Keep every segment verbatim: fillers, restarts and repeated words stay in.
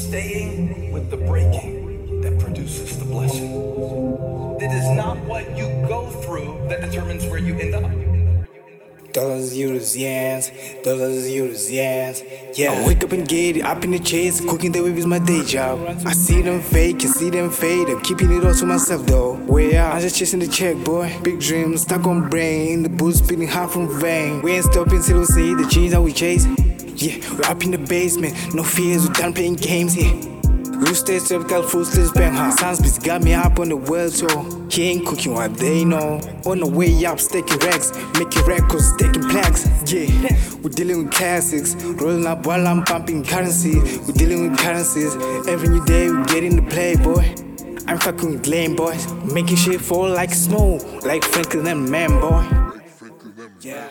staying with the breaking that produces the blessing. It is not what you go through that determines where you end up. Dollars, euros, yens, dollars, euros, yens. Yeah, I wake up and get it, up in the chase, cooking the wave is my day job. I see them fake, can see them fade. I'm keeping it all to myself though. Way out, I'm just chasing the check, boy. Big dreams, stuck on brain. In the booth, spinning hard from vein. We ain't stopping till we see the change that we chase. Yeah, we're up in the basement, no fears, we're done playing games here. New stage, tropical food, still bang hard. Sounds got me up on the world tour. He ain't cooking what they know. On the way up, staking racks, making records, taking plaques. Yeah, we're dealing with classics, rolling up while I'm pumping currency. We're dealing with currencies. Every new day we get in the play, boy. I'm fucking with lame boys, making shit fall like snow, like Franklin and man, boy. Yeah.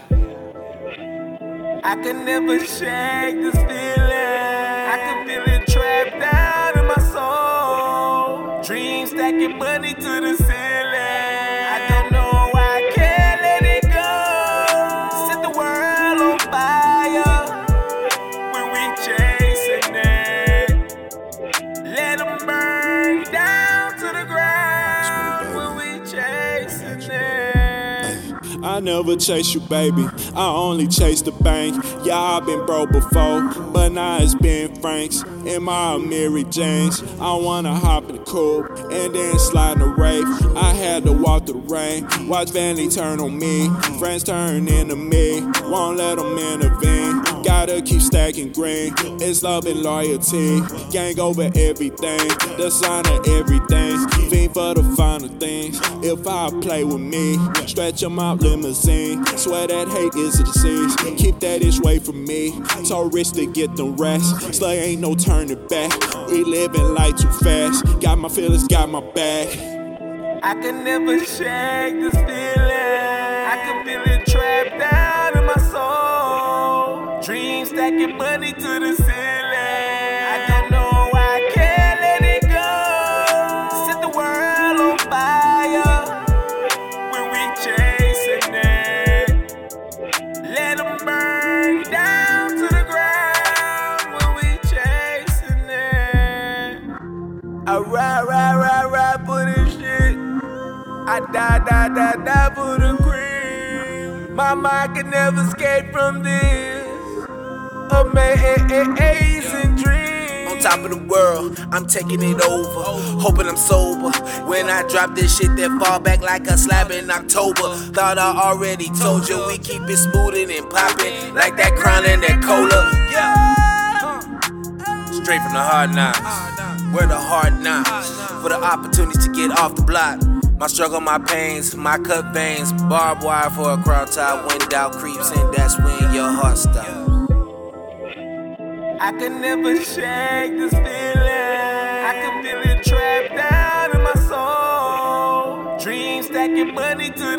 I can never shake this feeling. I can feel it trapped down in my soul. Dreams stacking money to the ceiling. I don't know why I can't let it go. Set the world on fire when we chasing it. Let them burn down to the ground when we chasing it. I never chase you, baby, I only chase the bank. Yeah, I've been broke before, but now it's been Franks. In my Mary Janes, I wanna hop in the coupe and then slide in the rave. I had to walk through the rain, watch Vanity turn on me. Friends turn into me, won't let them intervene. Gotta keep stacking green, it's love and loyalty. Gang over everything, the sign of everything. Fiend for the final things, if I play with me. Stretch them out limousine, swear that hate is a disease. Keep that itch away from me, so rich to get the rest. Slay ain't no turning back, we living life too fast. Got my feelings, got my back. I can never shake this feeling. I can feel it trapped down in my soul. Dreams stacking money to the ceiling. I don't know why I can't let it go. Set the world on fire when we chasing it. Let them burn down to the ground when we chasing it. I ride, ride, ride, ride for this shit. I die, die, die, die for the cream. My mind can never escape from this amazing dream. On top of the world, I'm taking it over, hoping I'm sober. When I drop this shit that fall back like a slab in October. Thought I already told you we keep it smoothing and popping like that Crown and that Cola. Yeah. Straight from the hard knocks, where the hard knocks. For the opportunity to get off the block. My struggle, my pains, my cut veins. Barbed wire for a crowd tie. When doubt creeps in, that's when your heart stops. I can never shake this feeling. I can feel it trapped down in my soul. Dreams stacking money to